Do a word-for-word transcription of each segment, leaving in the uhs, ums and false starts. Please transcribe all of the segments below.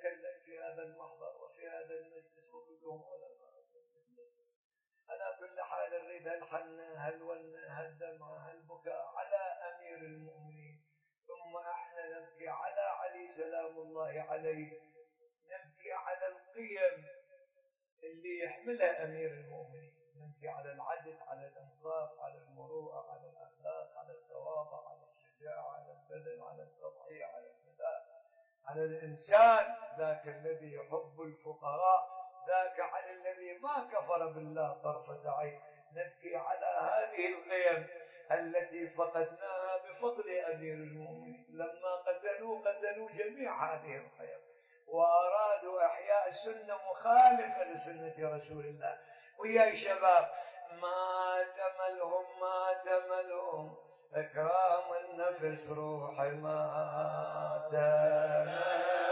أتكلم في هذا المحضر وفي هذا المجلس وكلهم علماء على كل حال نريد هالحن هالون هالدمع هالبكاء على أمير المؤمنين، ثم احنا نبكي على علي سلام الله عليه، نبكي على القيم اللي يحملها أمير المؤمنين، نبكي على العدل، على الإنصاف، على المروءة، على الأخلاق، على التواضع، على الشجاعة، على البذل، على التضحية، على الفداء، على الإنسان ذاك الذي يحب الفقراء، ذاك على الذي ما كفر بالله طرفة عين. نبكي على هذه القيم التي فقدناها بفضل أمير المؤمنين، لما قتلوا قتلوا جميع هذه القيم وأرادوا إحياء سنة مخالفة لسنة رسول الله. ويا شباب ما تملهم ما تملهم إكرام النفس روح ما تملهم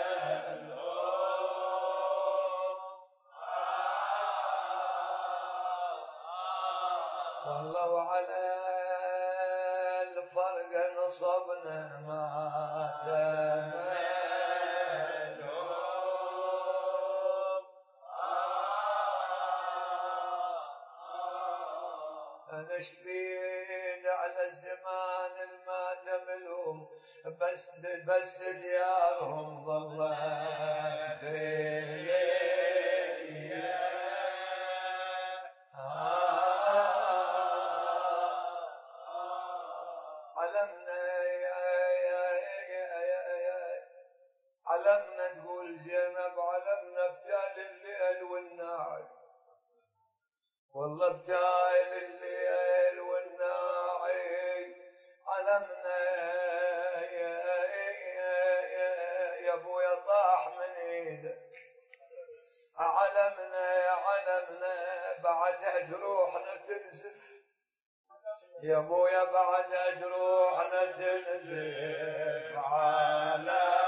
والله على الفرق نصبنا ما تملهم نشبيد على الزمان الما تملهم بس بس ديارهم ظلت خير. علمنا علمنا تقول زينب علمنا بتال الليل والنهار، والله بتال الليل والناعي علمنا يا ابويا طاح من ايدك، علمنا علمنا بعدها جروحنا تنزف يا ابويا بعدها جروحنا تنزف علمنا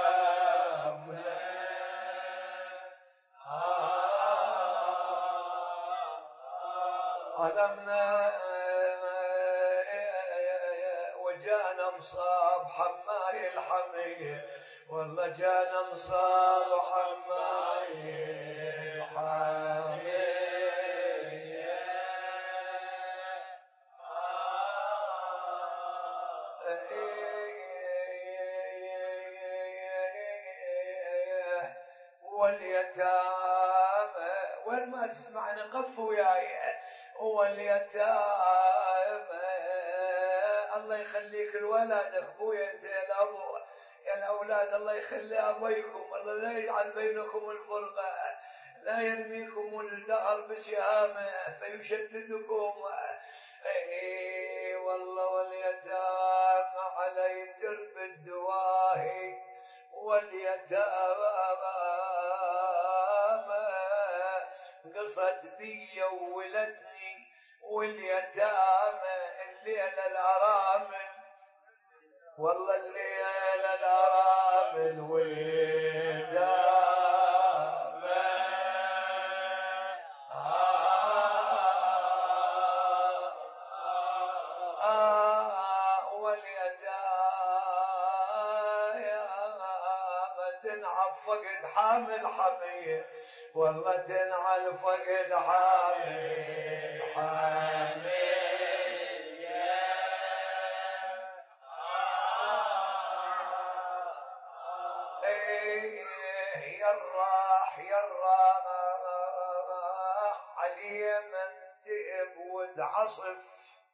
علمنا وجانا مصاب حماي الحمية، والله جانا مصاب حماي الحمية واليتامى وين ما تسمعني قف وياي، واليتامى الله يخليك لولادك ابويا انت يا الابو يا الاولاد، الله يخلي ابويكم، الله لا يجعل بينكم الفرقه، لا يرميكم الدهر بسهامه فيشتتكم. اي والله واليتامى علي ترب الدواهي، واليتامى قصت بي وولدني، واليتامى الليلة الأرامل، والله الليلة الأرامل واليتامى آه آه واليتامى تنعب فقد حامل حمية، والله تنعل فقد حامل حمية يراح يراح علي من تئب وتعصف،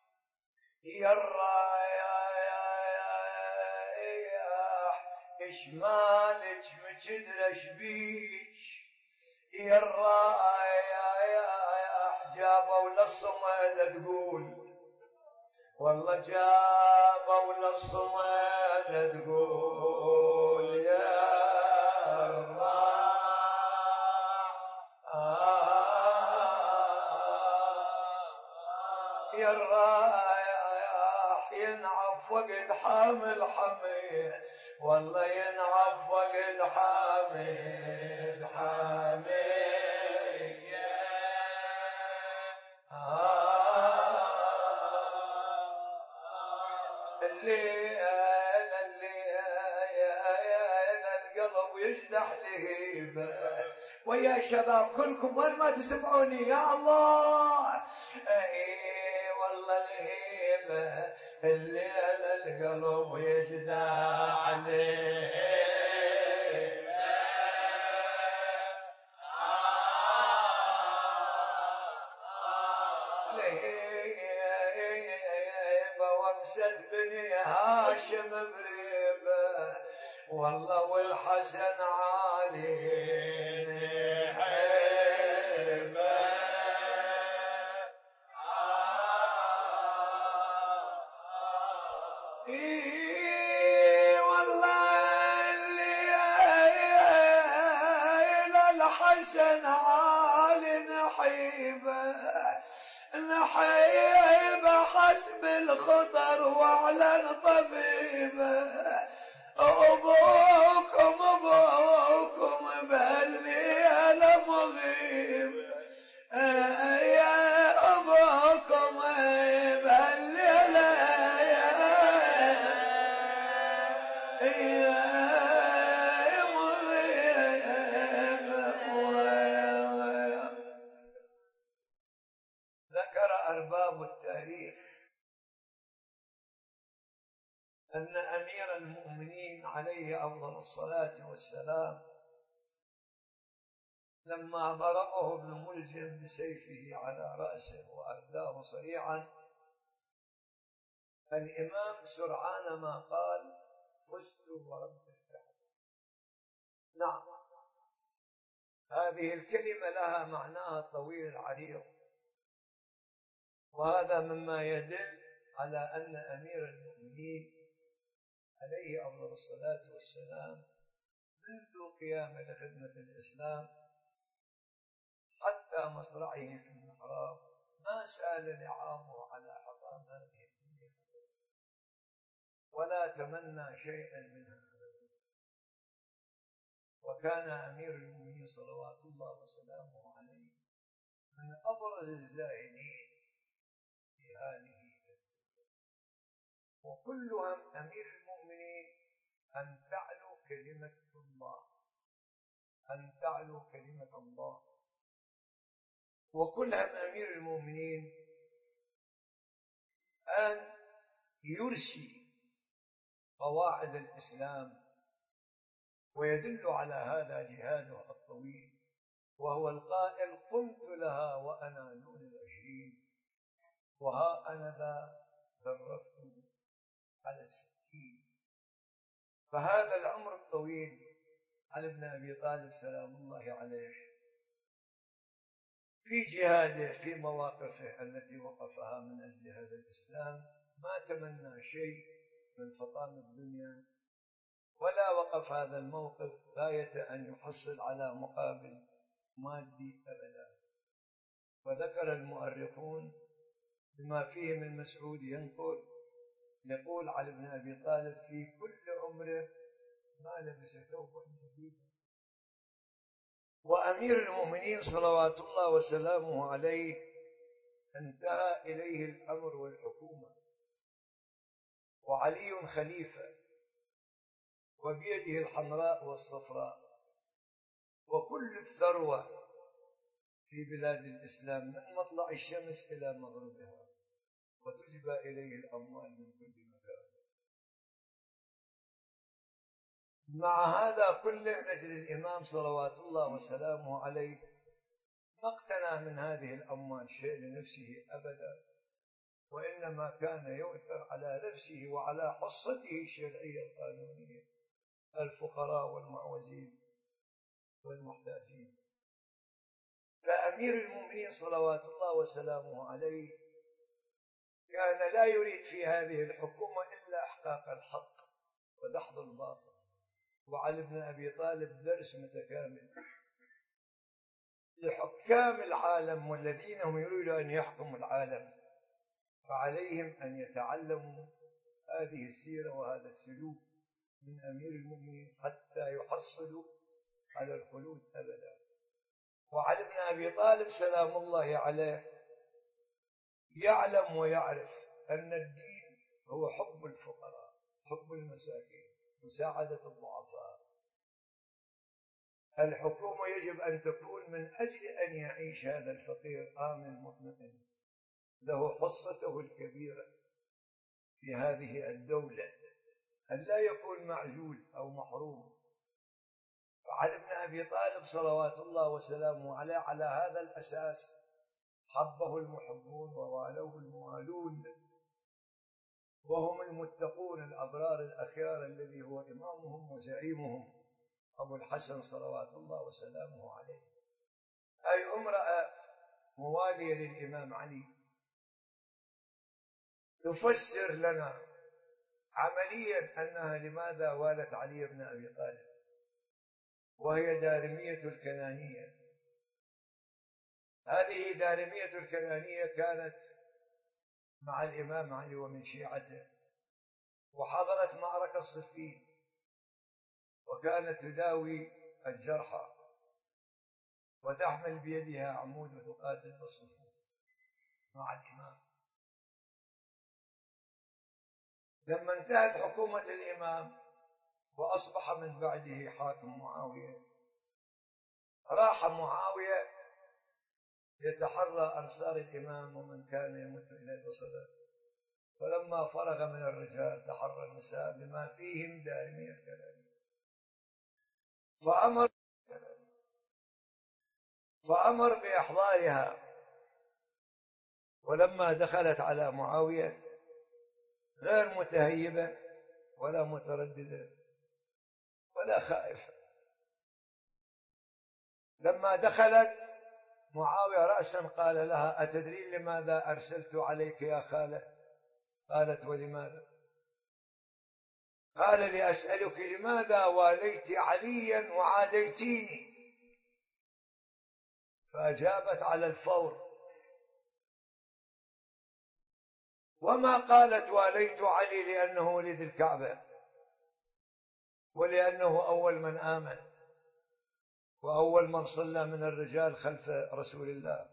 يراح اشمالك مجدرش بيش، يراح جابوا للصمد تقول، والله جابوا للصمد تقول يا يا الرايح ينعف فقد حامل حمية، والله ينعف فقد حامل حمية الليل الليل القلب ويجدح لهيبة. ويا شباب كلكم وين ما تسمعوني يا الله. اي والله الهيبة الليل القلب يجدح لهيبة. وامست بني هاشم بريبه والله والحسن عالي حيبه. اي والله اللي الحسن عالي نحيبه نحيبه حسب الخطر واعلن طبيبه. ابوكم ابوكم بهالليله مغيب يا ابوكم بهالليله يا ذكر أرباب التاريخ أن أمير المؤمنين عليه أفضل الصلاة والسلام لما ضربه ابن ملجم بسيفه على رأسه وأرداه صريعا الإمام سرعان ما قال فزت ورب الكعبة. نعم هذه الكلمة لها معناها الطويل العريض، وهذا مما يدل على أن أمير المؤمنين عليه أفضل الصلاة والسلام منذ قيامه لخدمة الإسلام حتى مصرعه في المحراب ما سال لعابه على حطام هذه الدنيا ولا تمنى شيئا منها. وكان أمير المؤمنين صلوات الله وسلامه عليه من أبرز الزاهدين في هذه. وكل هم أمير المؤمنين أن تعلو كلمة الله أن تعلو كلمة الله. وكل هم أمير المؤمنين أن يرسي قواعد الإسلام ويدل على هذا جهاده الطويل، وهو القائل قمت لها وأنا دون العشرين وها أنا ذا درفت على الستين. فهذا العمر الطويل على ابن أبي طالب سلام الله عليه في جهاده في مواقفه التي وقفها من أجل هذا الإسلام ما تمنى شيء من حطام الدنيا ولا وقف هذا الموقف غاية أن يحصل على مقابل مادي أبدا. وذكر المؤرخون بما فيه من مسعود ينقل يقول على ابن أبي طالب في كل عمره ما لبس ثوبا جديدا. وأمير المؤمنين صلوات الله وسلامه عليه انتهى إليه الأمر والحكومة وعلي خليفة وبيده الحمراء والصفراء وكل الثروة في بلاد الإسلام من مطلع الشمس إلى مغربها وتجبى إليه الأموال من كل مكان. مع هذا كله نجد الإمام صلوات الله وسلامه عليه ما اقتنى من هذه الأموال شيء لنفسه أبدا، وإنما كان يؤثر على نفسه وعلى حصته الشرعية القانونية الفقراء والمعوزين والمحتاجين. فأمير المؤمنين صلوات الله وسلامه عليه كان لا يريد في هذه الحكومة إلا إحقاق الحق ودحض الباطل. وعلى ابن أبي طالب درس متكامل لحكام العالم والذين هم يريدون أن يحكموا العالم، فعليهم أن يتعلموا هذه السيرة وهذا السلوك من أمير المؤمنين حتى يحصلوا على الخلود أبدا. وعلى ابن أبي طالب سلام الله عليه يعلم ويعرف أن الدين هو حب الفقراء حب المساكين مساعدة الضعفاء. الحكومة يجب أن تكون من أجل أن يعيش هذا الفقير آمن مطمئن، له حصته الكبيرة في هذه الدولة، أن لا يكون معزول أو محروم. وعلي بن أبي طالب صلوات الله وسلامه عليه على هذا الأساس حبه المحبون ووالوه الموالون، وهم المتقون الأبرار الأخيار الذي هو إمامهم وزعيمهم أبو الحسن صلوات الله وسلامه عليه. أي امرأة موالية للإمام علي تفسر لنا عمليا أنها لماذا والت علي بن أبي طالب، وهي دارمية الكنانية. هذه دارمية الكنانية كانت مع الإمام علي ومن شيعته، وحضرت معركة صفين، وكانت تداوي الجرحى وتحمل بيدها عمود وتقاتل بالصفوف مع الإمام. لما انتهت حكومة الإمام وأصبح من بعده حاكم معاوية، راح معاوية يتحرى أنصار الإمام ومن كان يمت إليه بصدر، فلما فرغ من الرجال تحرى النساء بما فيهم دارمية الكنانية، فأمر فأمر بإحضارها. ولما دخلت على معاوية غير متهيبة ولا مترددة ولا خائفة، لما دخلت معاوية رأسا قال لها: أتدرين لماذا أرسلت عليك يا خالة؟ قالت: ولماذا؟ قال: لأسألك لماذا واليت عليا وعاديتيني؟ فأجابت على الفور، وما قالت واليت علي لأنه ولد الكعبة ولأنه أول من آمن وأول من صلى من الرجال خلف رسول الله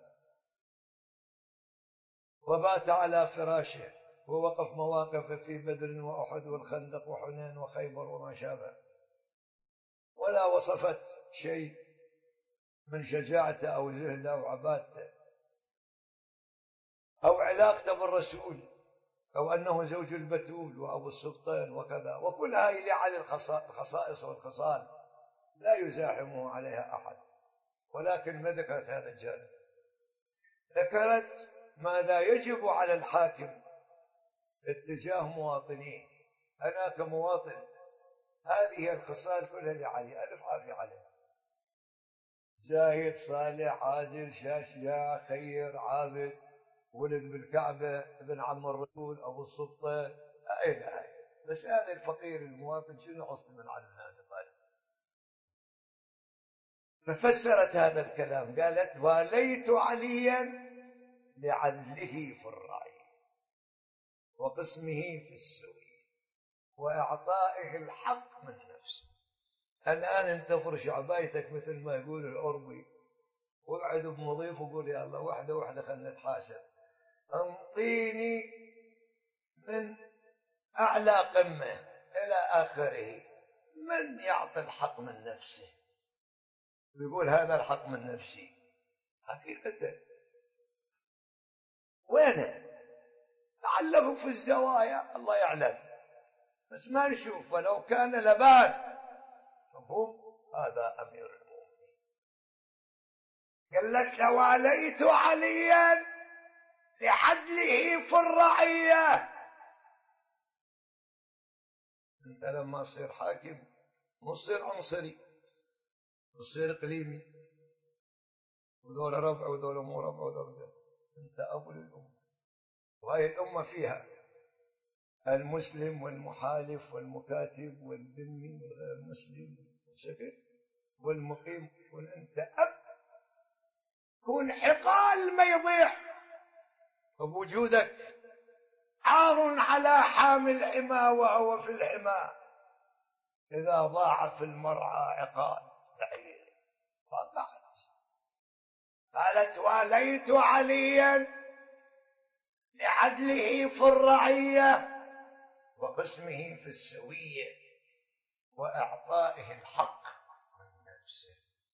وبات على فراشه ووقف مواقف في بدر وأحد والخندق وحنين وخيبر وما شابه، ولا وصفت شيء من شجاعته أو زهده أو عبادته أو علاقته بالرسول أو أنه زوج البتول وأبو السلطان وكذا، وكل هذه على الخصائص والخصال لا يزاحمه عليها أحد، ولكن ما ذكرت هذا الجانب، ذكرت ماذا يجب على الحاكم اتجاه مواطنيه. أنا كمواطن هذه الخصال كلها لعلي، ألف عافية عليه، زاهد صالح عادل شاشع خير عابد ولد بالكعبة ابن عم الرسول أبو السلطان إلى هاي، بس هذا الفقير المواطن شنو أصل من علي بن أبي طالب؟ ففسرت هذا الكلام قالت: واليت عليا لعدله في الرعي وقسمه في السوي وإعطائه الحق من نفسه. الآن انت فرش عبايتك مثل ما يقول العربي واقعد بمضيف وقول: يا الله وحده وحده خلنا نتحاسب، انطيني من أعلى قمة إلى آخره من يعطي الحق من نفسه ويقول هذا الحق من نفسي. حقيقة وينه؟ لعله في الزوايا الله يعلم، بس ما نشوف، ولو كان لبان مفهوم. هذا أمير المؤمنين. قالت: لواليت عليا لعدله في الرعية. انت لما تصير حاكم مو تصير عنصري، تصير اقليمي، وذول ربع وذول مو ربع وذول، انت ابو للامه، وهي الامه فيها المسلم والمحالف والمكاتب والذمي والغير مسلم والشكل والمقيم، كن انت اب، كن حقال ما يضيع بوجودك، عار على حامل الحمى وهو في الحمى، إذا ضاع في المرعى عقال بعير فقع نفسه. قالت: واليت عليا لعدله في الرعية وقسمه في السوية وإعطائه الحق من نفسه.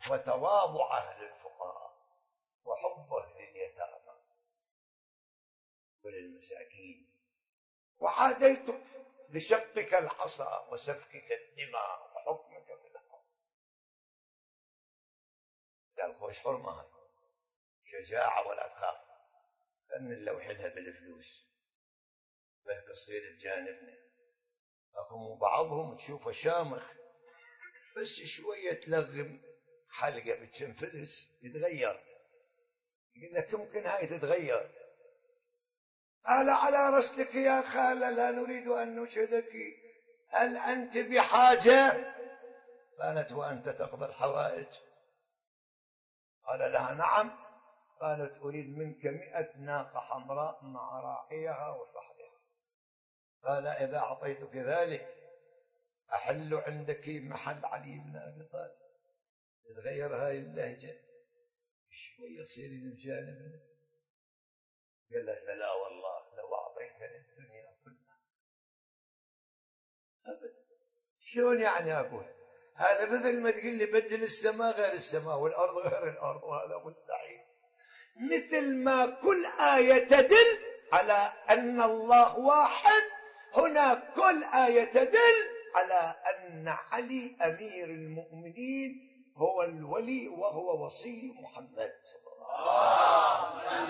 وتواضعه للفقراء وحبه لليتامى وللمساكين، وعاديتك لشقك العصا وسفكك الدماء وحكمك في الأرض. قال خوش حرمة هاي شجاعة ولا تخاف، خلنا نلوحلها بالفلوس بس تصير بجانبنا. أكو بعضهم تشوفه شامخ بس شوية تلغم حلقة بتنفلس يتغير، يقول لك يمكن هاي تتغير. قال على رسلك يا خالة لا نريد أن نشهدك، هل أنت بحاجة؟ قالت وأنت تقضي الحوائج؟ قال لها نعم. قالت أريد منك مئة ناقة حمراء مع راعيها وفحلها. قال إذا أعطيتك ذلك أحل عندك محل علي بن أبي طالب. تتغير هاي اللهجة شوية تصيرين بجانبنا. قال له لا والله لو أعطيتني الدنيا كلها أبدا. شلون يعني أقول هذا؟ مثل ما تقول لي بدل السماء غير السماء والأرض غير الأرض، وهذا مستحيل. مثل ما كل آية تدل على أن الله واحد، هنا كل آية تدل على أن علي أمير المؤمنين هو الولي وهو وصي محمد صلى الله عليه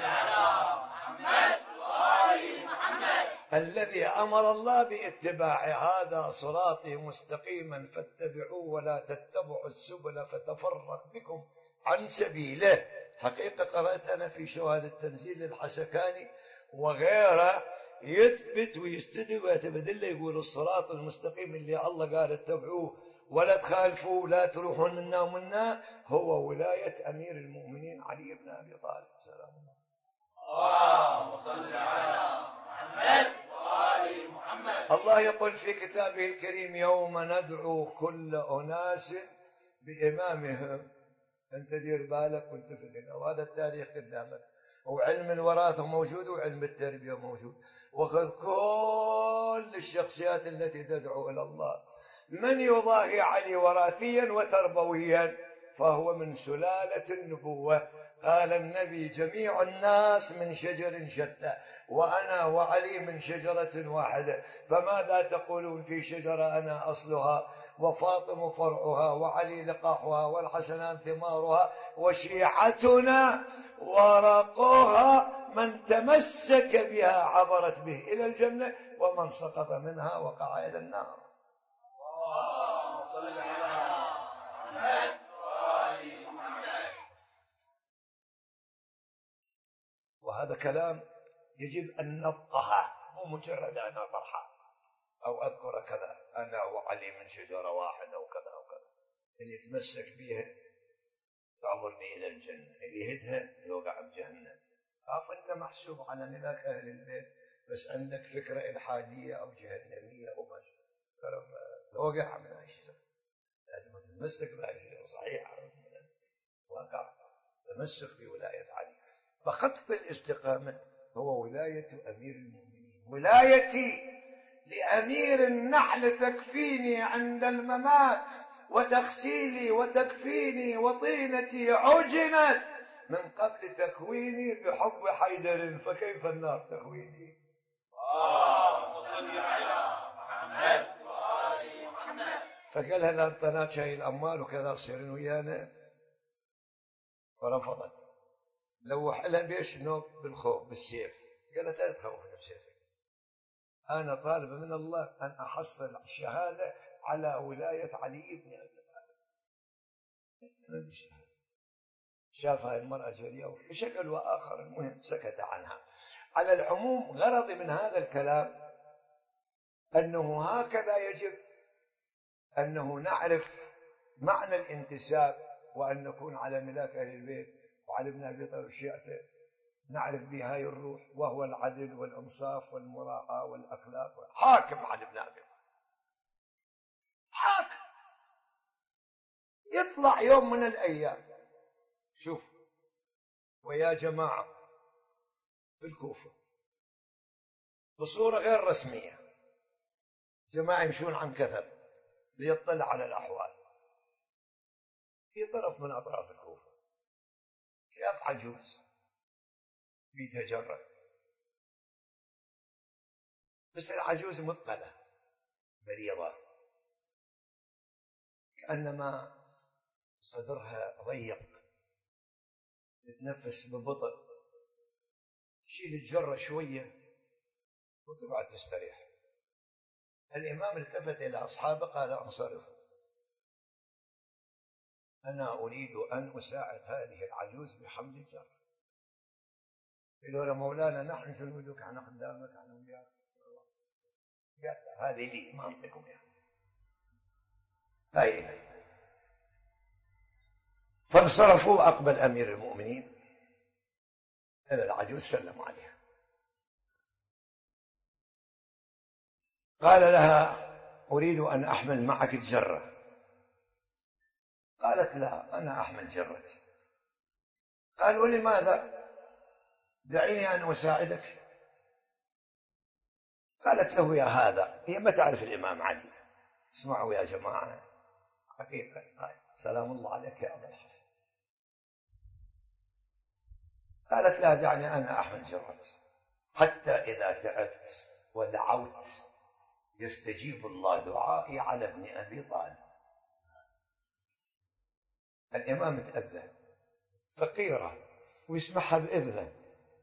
وسلم الذي أمر الله باتباع هذا صراطي مستقيما فاتبعوه ولا تتبعوا السبل فتفرق بكم عن سبيله. حقيقة قرأت أنا في شواهد التنزيل للحسكاني وغيره يثبت ويستدل ويتبدل يقول الصراط المستقيم اللي الله قال اتبعوه ولا تخالفوا لا تروحون منا ومنا هو ولاية أمير المؤمنين علي بن أبي طالب سلام الله. اللهم صل على محمد وآل محمد. الله يقول في كتابه الكريم يوم ندعو كل أناس بإمامهم. أنت دير بالك وانت في الغنى، وهذا التاريخ قدامك، وعلم الوراثة موجود وعلم التربية موجود، وخذ كل الشخصيات التي تدعو إلى الله. من يضاهي علي وراثيا وتربويا فهو من سلالة النبوة. قال النبي جميع الناس من شجر شتى وأنا وعلي من شجرة واحدة، فماذا تقولون في شجرة أنا أصلها وفاطم فرعها وعلي لقاحها والحسنان ثمارها وشيعتنا ورقها، من تمسك بها عبرت به إلى الجنة ومن سقط منها وقع إلى النار. اللهم صل على محمد وآل محمد. وهذا كلام يجب أن نفقهه، مو مجرد أن أطرحه أو أذكر كذا أنا وعلي من شجرة واحدة وكذا وكذا. اللي يتمسك بها تعبر به إلى الجنة، اللي يهدها يوقع بجهنم. عارف أنت محسوب على ملاك أهل البيت بس عندك فكرة إلحادية أو جهنمية أو ما شابه توقع من هاي الشجرة. لازم تتمسك بهاي الشجرة صحيح واقع تمسك بولاية علي. فخط الاستقامة هو ولاية أمير المؤمنين. ولايتي لأمير النحل تكفيني عند الممات، وتغسيلي وتكفيني وطينتي عجنت من قبل تكويني بحب حيدر، فكيف النار تكويني. اللهم صل على محمد وآل محمد. فقال لها انطنات هاي الأموال وكذا تصيرين ويانا، فرفضت. لوح لها بيش نوب بالخوف بالسيف. قالت لا تخوفني بسيفك، أنا طالب من الله أن أحصل الشهادة على ولاية علي بن أبي طالب. شافها المرأة جريئة بشكل وآخر، المهم سكت عنها. على العموم غرضي من هذا الكلام أنه هكذا يجب أنه نعرف معنى الانتساب، وأن نكون على ملاك أهل البيت وعلى ابن أبي طالب شيعته، نعرف بهاي الروح وهو العدل والإنصاف والمراعاة والأخلاق. حاكم على ابن أبي طالب، حاكم يطلع يوم من الأيام. شوف ويا جماعة في الكوفة بصورة غير رسمية جماعة يمشون عن كثب ليطلع على الأحوال، في طرف من أطراف الكوفة، شاف عجوز بيتجرد، بس العجوز مثقلة مريضة، كأنما صدرها ضيق، تتنفس ببطء، شيل الجرة شوية وتقعد تستريح. الإمام التفت إلى أصحابه قال: انصرفوا، أنا أريد أن أساعد هذه العجوز بحمل الجرة. قالوا له: مولانا نحن في الملوك، احنا خدامك، احنا وياك. هذه لي ما أنطيكم يعني. هاي. فانصرفوا. أقبل أمير المؤمنين إلى العجوز سلم عليها، قال لها: أريد أن أحمل معك الجرة. قالت: لا، أنا أحمل جرتي. قال: ولماذا؟ دعيني أن أساعدك. قالت له: يا هذا، هي ما تعرف الإمام علي. اسمعوا يا جماعة، حقيقة سلام الله عليك يا أبا الحسن. قالت: لا، دعني أنا أحمل جرتي، حتى إذا تعبت ودعوت يستجيب الله دعائي على ابن أبي طالب. الإمام تأذى، فقيرة ويسمعها بإذنه،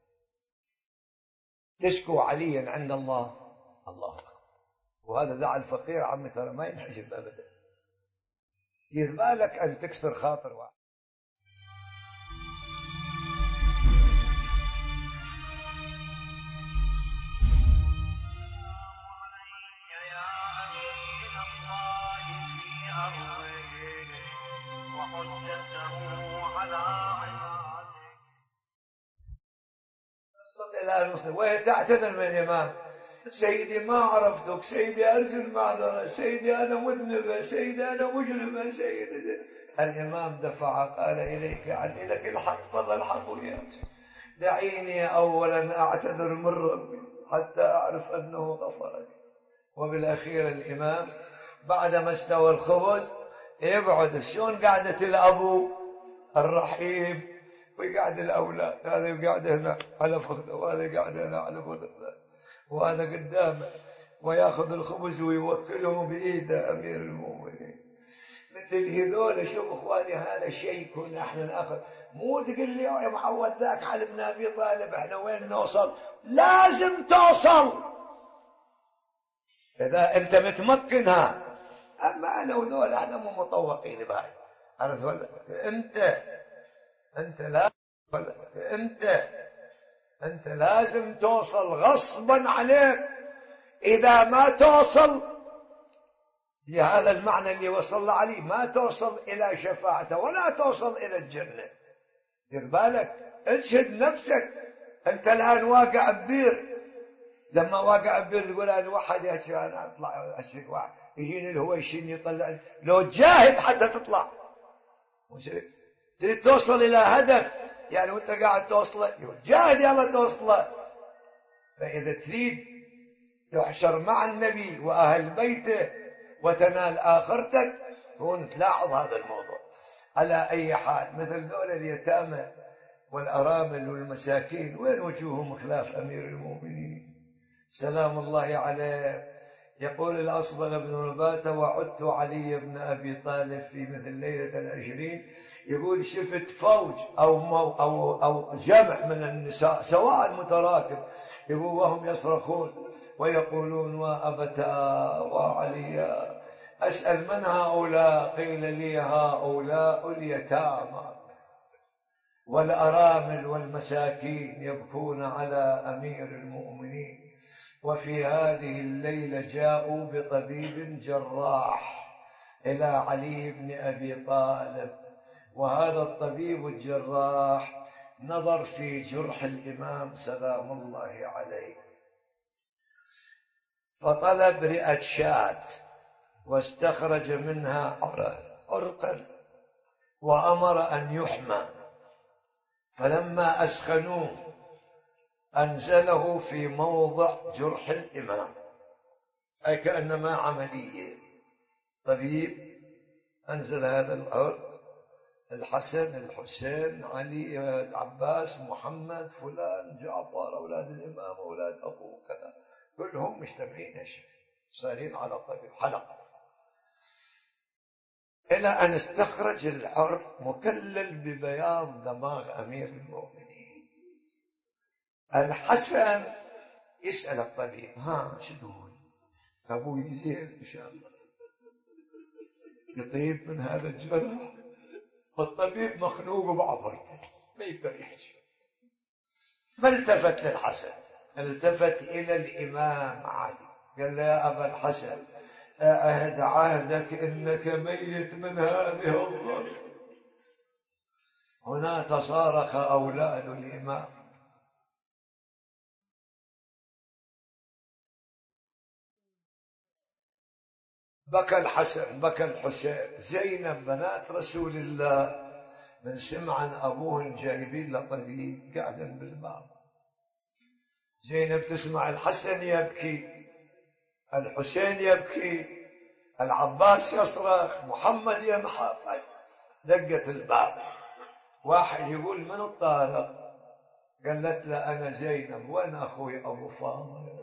تشكو عليا عند الله. الله أكبر. وهذا دعا الفقير عمي ترى ما ينحجب أبدا. دير بالك أن تكسر خاطر واحد. وهي تعتذر من الإمام: سيدي ما عرفتك، سيدي أرجو المعذرة، سيدي أنا مذنبة، سيدي أنا مجرمة، سيدي. الإمام دفع قال: إليك عني لك الحق، فضل حقيات، دعيني أولا أعتذر من ربي حتى أعرف أنه غفر لي. وبالأخير الإمام بعدما استوى الخبز يقعد شلون قعدة الأبو الرحيم، ويقعد الأولاد، هذا يقعد هنا على فخذه، وهذا يقعد هنا على فخذه، وهذا قدامه، ويأخذ الخبز ويوكله بإيده أمير المؤمنين. مثل هذول. شوف إخواني، هذا شيء كنا احنا نأخذ. مو تقول لي يا معود ذاك على ابن أبي طالب احنا وين نوصل؟ لازم توصل إذا أنت متمكنها. أما أنا وذول احنا مو مطوقين بهاي. عرفت ولا؟ أنت أنت لا أنت أنت لازم توصل غصبا عليك. إذا ما توصل بهذا المعنى اللي وصل عليه، ما توصل إلى شفاعته ولا توصل إلى الجنة. دير بالك، اجهد نفسك. أنت الآن واقع ببير، لما واقع ببير تقول أنا واحد يا شيخ أنا أطلع أشرك واحد يجيني الهوى يشيني يطلعني. لو تجاهد حتى تطلع. تريد توصل إلى هدف يعني وانت قاعد توصله، جاهد يلا توصله. فإذا تريد تحشر مع النبي وأهل بيته وتنال آخرتك، هون تلاحظ هذا الموضوع. على أي حال، مثل ذول اليتامى والأرامل والمساكين وين وجوههم خلاف أمير المؤمنين سلام الله عليه؟ يقول الأصبغ بن رباتة: وعدت علي بن أبي طالب في مثل ليلة العشرين، يقول شفت فوج أو, مو أو, أو جمع من النساء سواء متراكب، يقول وهم يصرخون ويقولون: وأبتا وعليا. أسأل من هؤلاء؟ قيل لي: هؤلاء اليتامى والأرامل والمساكين يبكون على أمير المؤمنين. وفي هذه الليلة جاءوا بطبيب جراح إلى علي بن أبي طالب، وهذا الطبيب الجراح نظر في جرح الإمام سلام الله عليه، فطلب رئة شاة واستخرج منها عرقا وأمر أن يحمى، فلما أسخنوه أنزله في موضع جرح الإمام، أي كأنما عملية. طبيب أنزل هذا العرق الحسن الحسين علي عباس محمد فلان جعفر أولاد الإمام أولاد أبوه كذا كلهم مجتمعين ايش صارين على طبيب حلقة، إلى أن استخرج العرب مكلل ببياض دماغ أمير المؤمنين. الحسن يسأل الطبيب ها شدون أبوي زين إن شاء الله يطيب من هذا الجرح. والطبيب مخنوق بعبرته ما يقدر يحكي. ما التفت للحسن، التفت إلى الإمام علي قال له يا أبا الحسن أعهد عهدك إنك ميت من هذه الظلم. هنا تصارخ أولاد الإمام. بكى الحسن بكى الحسين. زينب بنات رسول الله من سمع عن أبوهن جايبين له طبيب قاعدا بالباب، زينب تسمع الحسن يبكي الحسين يبكي العباس يصرخ محمد ينحط. دقت الباب، واحد يقول من الطارق؟ قالت له أنا زينب. وين أخوي أبو فاضل؟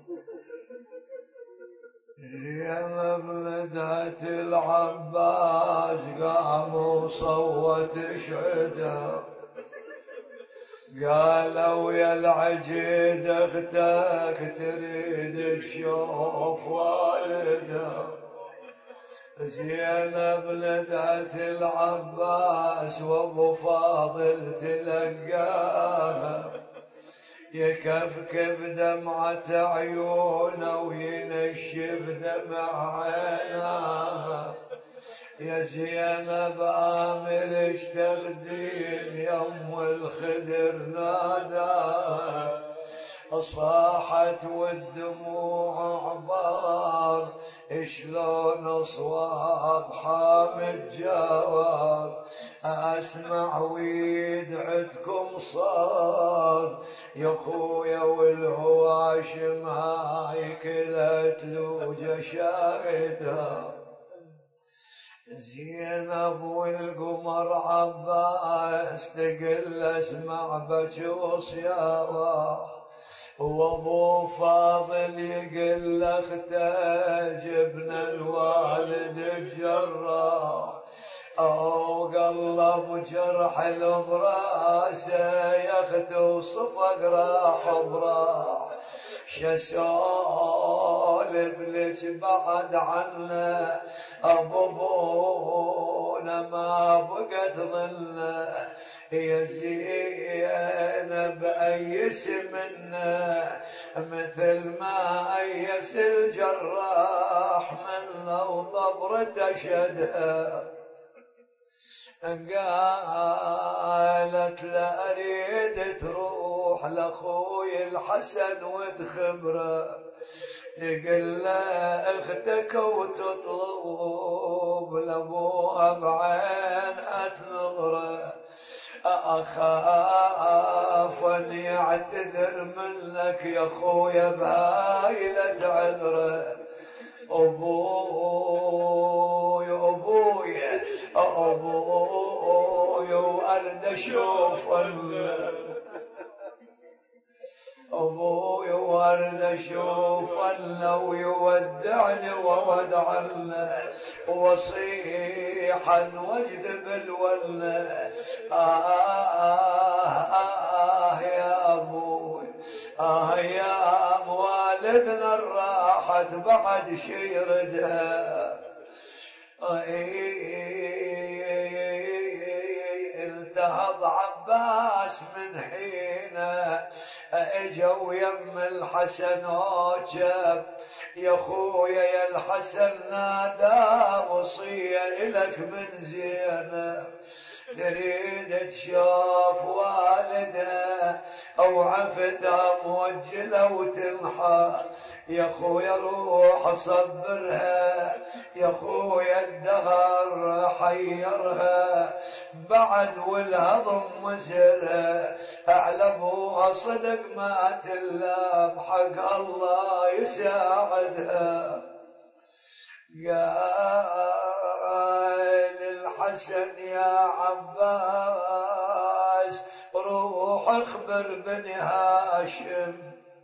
يا ابنة العباس قاموا صوت شعدا قالوا يا العجيد اختك تريد تشوف والدها. زينب ندعت العباس وابو فاضل تلقاها يكفكف دمعة عيونه وينشف دمع عيناها. يا زينب آمر اشتغدين يم الخدر ناداها. صاحت والدموع عبار شلون صواب حامد جوار. اسمع ويدعتكم صار يا خويا والهواشم هاي كلها تلوجه شاهدها. زينب والقمر عباس تقل اسمع بجوص يا واح. وابو فاضل يقل اخته جبنا الوالد الجراح. او قلب جرح البراسه يا اخته وصفق راح براح. شسولف لك بعد عنا ابونا ما بقت ظلنا. يا زينب أيس منا مثل ما أيس الجراح من لو طبرة شدها. قالت لا أريد تروح لأخوي الحسن وتخبره تقل له اختك وتطلب لابوها بعين أتنظره. أخاف أن يعتذر منك يا خويا بهايلة عذره. أبوي أبوي أبوي وأرد أشوف أبوي وارد أشوف لو يودعني وودعنا وصيحا واجذب الولة. آه, آه, آه يا أبوي آه يا والدنا الراحت بعد شي ردها. انتهض عباس من حينه اجوا يم الحسن وجب. يا خويا يا الحسن نادى وصية إلك من زينب تريد تشوف والده او عفتها موجله وتنحى. يا خويا روح صبرها يا خويا الدهر حيرها بعد والهضم مسرها. اعلموها صدق ما تلام حق الله يساعدها. قال الحسن الحسن يا عباس روح اخبر بني هاشم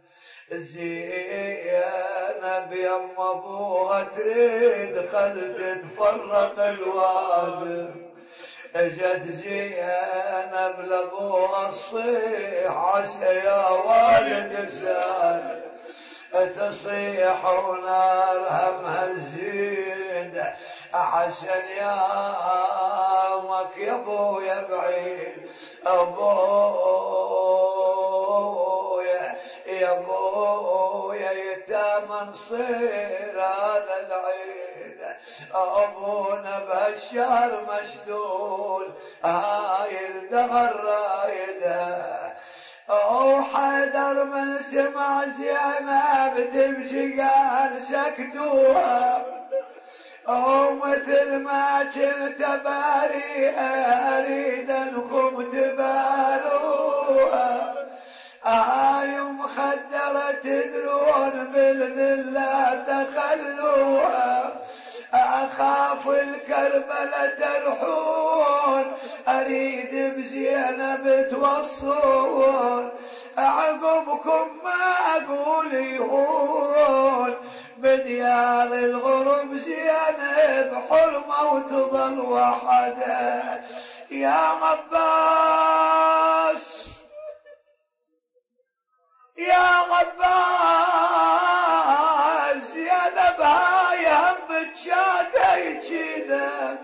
زينب يم ابوها تريد خل تتفرق الوادم اجت زينب لابوها الصيح عسى يا والد سالم تصيح ونار همها الزيد حسن يا امك يا ابويا بعيد ابويا يا ابويا يتامى نصير هذا العيد ابونا بهالشهر مشتول هاي الدهر رايده او حيدر من سمع زينب تمشي قال سكتوها او مثل ما كنت باريها اريد انكم تباروها هاي مخدرة تدرون بالذلة تخلوها اخاف الكربلة ترحون اريد بزينب توصون عقبكم ما اقول يهون بديار الغرب زينب حرمة وتظل وحدها يا عباس يا عباس يا نبهاي هم تشادى يجيدك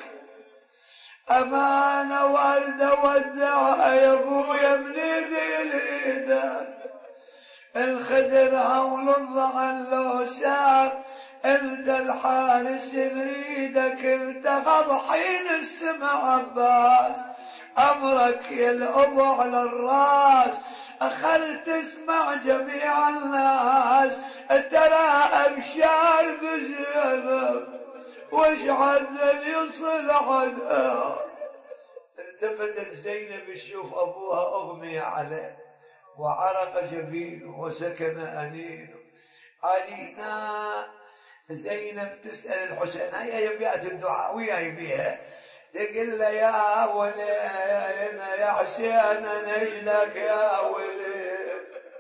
امانة وردة ودعها يا ابويا من ايدي ليدك الخدر هول الضعن لو سار انت الحارس نريدك انت غضحين السمع عباس امرك يا الاب على الراس اخل تسمع جميع الناس ترى ابشار بزينب واجعل يصل عدها التفتت زينب تشوف ابوها اغمي عليه وعرق جبينه وسكن انينه علينا زينب تسأل الحسين هيا يبيات الدعاء وياي بيها تقول له يا ولينا يا حسين نجلك يا ولي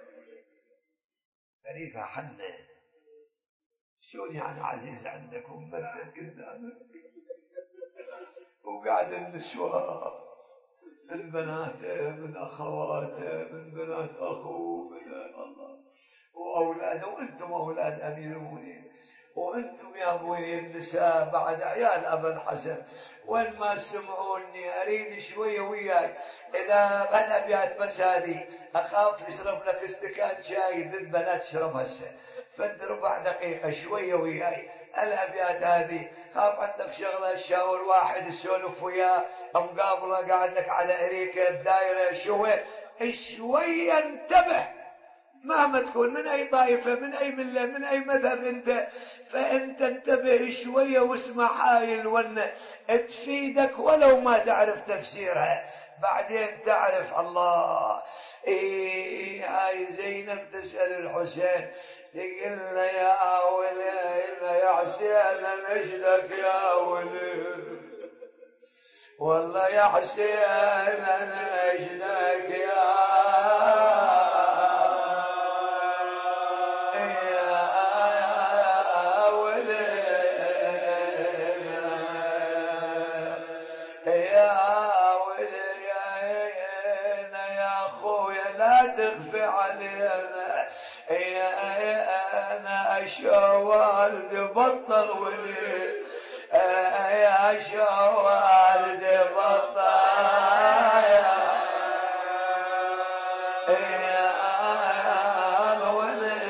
خليفة حنة شلون يعني عزيز عندك وممدد قدامك وقاعد النسوان من بناته من اخواته من بنات اخوه من الله واولاده وانتم اولاد امير المؤمنين وانتم يا ابوي النساء بعد عيال ابا الحسن وين ما سمعوني اريد شويه وياك اذا بالابيات بس هذه اخاف تشرب لك استكان شاي ذن بنات تشرب هسه فد ربع دقيقه شويه وياي الابيات هذه خاف عندك شغله شاور واحد تسولف وياه مقابله قاعد لك على اريكه الدايره شويه شويه انتبه مهما تكون من اي طائفة من اي ملة من اي مذهب انت فانت انتبه شوية واسمع هاي الونة تفيدك ولو ما تعرف تفسيرها بعدين تعرف الله. ايه هاي زينب تسأل الحسين تقول له يا ولي يا حسين نجلك يا ولي والله يا حسين نجلك يا تخفي علينا يا انا اشوال بطل ولي يا شوال بطل يا ولي